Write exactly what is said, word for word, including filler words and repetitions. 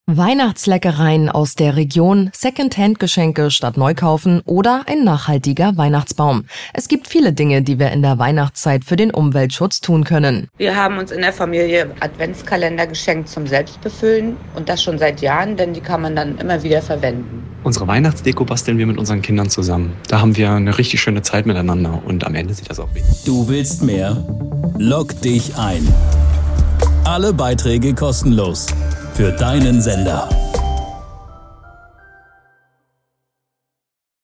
Weihnachtsleckereien aus der Region, Secondhand-Geschenke statt neu kaufen oder ein nachhaltiger Weihnachtsbaum. Es gibt viele Dinge, die wir in der Weihnachtszeit für den Umweltschutz tun können. Wir haben uns in der Familie Adventskalender geschenkt zum Selbstbefüllen und das schon seit Jahren, denn die kann man dann immer wieder verwenden. Unsere Weihnachtsdeko basteln wir mit unseren Kindern zusammen. Da haben wir eine richtig schöne Zeit miteinander und am Ende sieht das auch richtig. Du willst mehr? Log dich ein. Alle Beiträge kostenlos. Für deinen Sender.